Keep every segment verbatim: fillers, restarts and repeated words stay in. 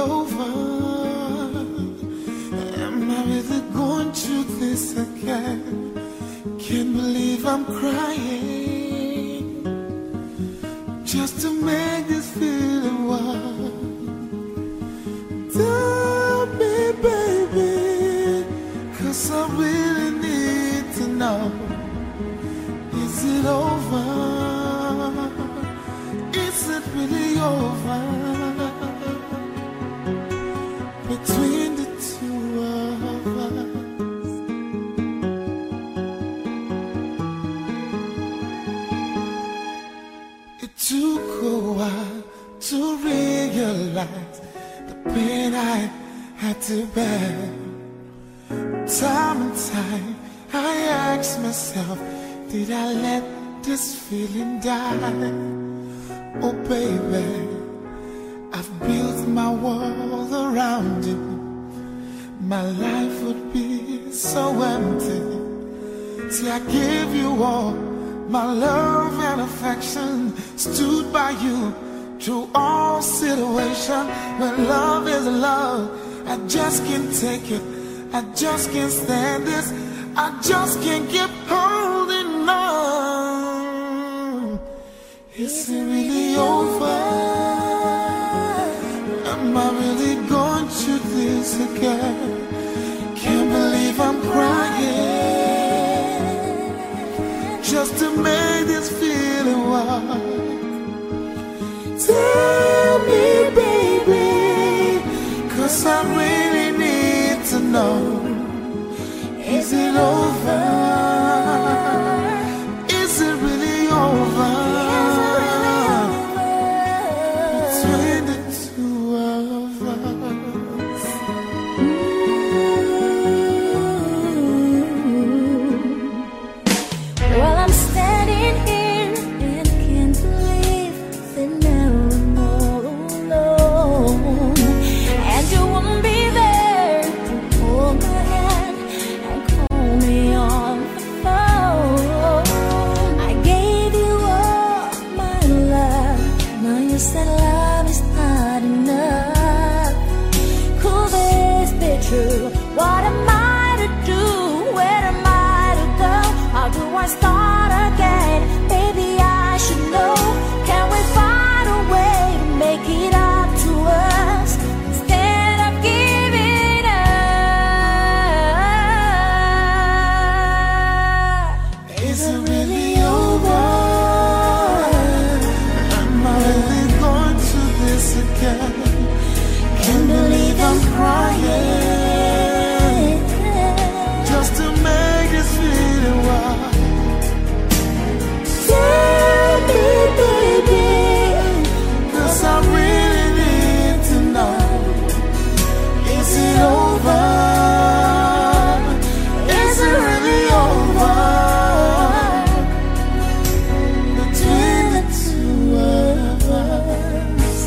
over? Am I really going through this again? Can't believe I'm crying just to make this feeling work. Tell me, baby, 'cause I really need to know. Is it over? Is it really over between the two of us? It took a while to realize the pain I had to bear. Time and time I asked myself, did I let this feeling die? Oh baby, I've built my world around you. My life would be so empty. See, I gave you all my love and affection, stood by you through all situations. When love is love, I just can't take it. I just can't stand this. I just can't keep holding on. Is it really over? Am I really going through this again? Can't believe I'm crying just to make this feeling work. Tell me, baby, 'cause I really need to know. Is it over? Is it really over between the two of us? Well, I'm standing here and can't believe that now I'm all alone, and you won't be there to hold my hand and call me on the phone. I gave you all my love, now you said love is not enough. Could this be true? What am I to do? Where am I to go? How do I start again? Baby, I should know. Can we find a way to make it up to us instead of giving up? Is it really over? Am I really going through this again? Can't believe I'm crying just to make this feeling work. Tell me, baby, 'cause I really need to know. Is it over? Is it really over between the two of us?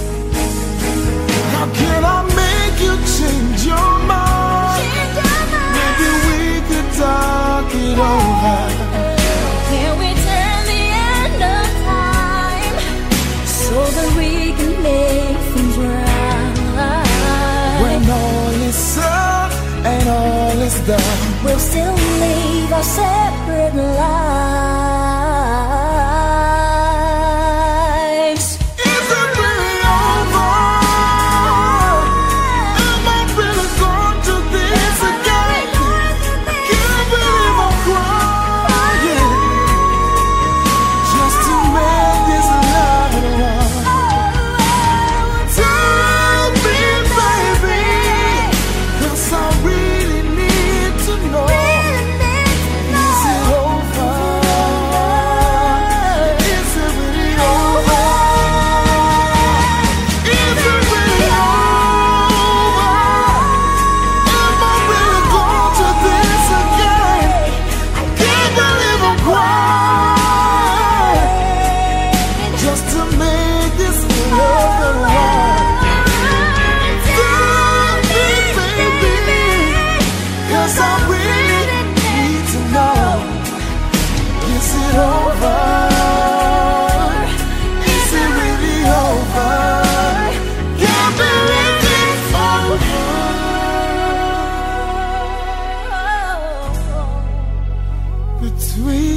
How can I make you change your mind? Maybe we could talk it over. Can we turn the end of time so that we can make things right? When all is said and all is done, We'll still live our separate lives. is it really over? Am I really going to this again? Can't believe I'm crying just to make this love work. Tell me, baby, 'cause I really need to know. Is it over? Is it really over? Is it really over? Am I really going to this again? I can't believe I'm crying just to make this love work. Tell me, baby, 'cause I really need to know. Is it over? Is it really over? Can't believe between